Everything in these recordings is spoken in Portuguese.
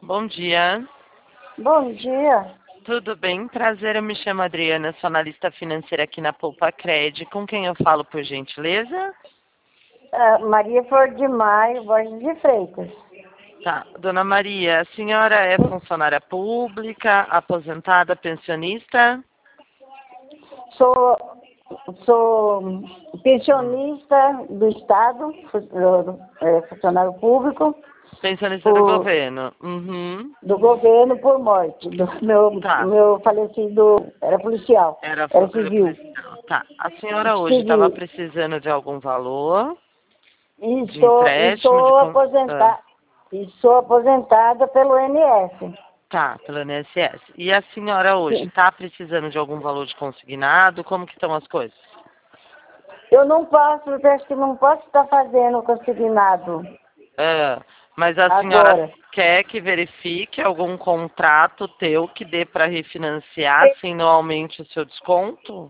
Bom dia. Bom dia. Tudo bem? Prazer, eu me chamo Adriana, sou analista financeira aqui na Poupa Cred. Com quem eu falo, por gentileza? Maria Flor de Maio, Borges de Freitas. Tá. Dona Maria, a senhora é funcionária pública, aposentada, pensionista? Sou pensionista do Estado, funcionário público, Pensionista do governo. Uhum. do governo por morte. Tá. Meu falecido era policial, Era era civil. policial. Tá. A senhora hoje estava Civil. precisando de algum valor? E De sou, empréstimo? e sou aposentada pelo INSS. Tá, pelo INSS. E a senhora hoje Sim. está precisando de algum valor de consignado? Como que estão as coisas? Eu não posso, porque acho que não posso estar fazendo consignado É, mas a senhora agora. quer que verifique algum contrato teu que dê para refinanciar sem não aumente o seu desconto?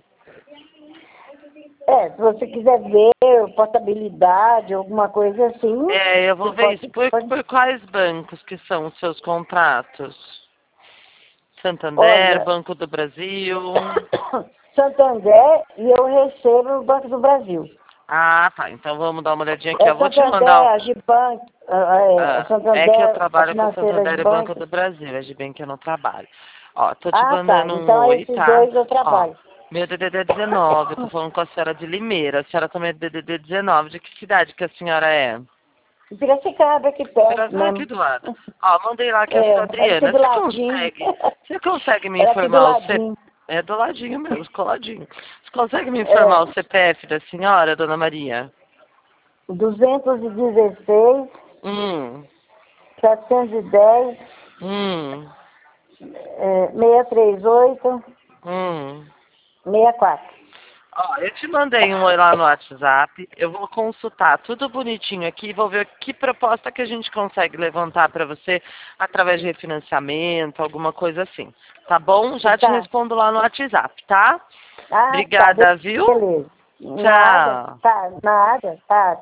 Se você quiser ver portabilidade, alguma coisa assim, É, eu vou você ver isso. pode. Por quais bancos que são os seus contratos? Santander, Olha, Banco do Brasil. Santander e eu recebo no Banco do Brasil. Ah, tá. Então vamos dar uma olhadinha aqui. Eu vou te Santander, mandar. a Gibank, a É que eu Santander, a trabalho com financeira Santander e Banco Gibank. do Brasil, é de bem que eu não trabalho. Ó, tô te Ah, tá. mandando um Então oi, esses tá? dois eu Ó, trabalho. meu DDD é 19, eu tô falando com a senhora de Limeira. A senhora também é DDD 19. De que cidade que a senhora é? Piracicaba aqui perto Aqui mesmo. do lado. Ó, mandei lá que é a sua Era aqui Adriana. do ladinho. Você consegue me Era aqui do informar o CPF? ladinho. É do ladinho mesmo, coladinho. Você consegue me informar É, o CPF da senhora, dona Maria? 216, Hum, 710, hum, 638, hum. 64. Ó, eu te mandei um oi lá no WhatsApp. Eu vou consultar tudo bonitinho aqui e vou ver que proposta que a gente consegue levantar para você através de refinanciamento, alguma coisa assim. Tá bom? Já te Tá. respondo lá no WhatsApp, tá? Ah, tá. Obrigada, viu? Beleza. Nada. Tchau. Tá, nada. Tá.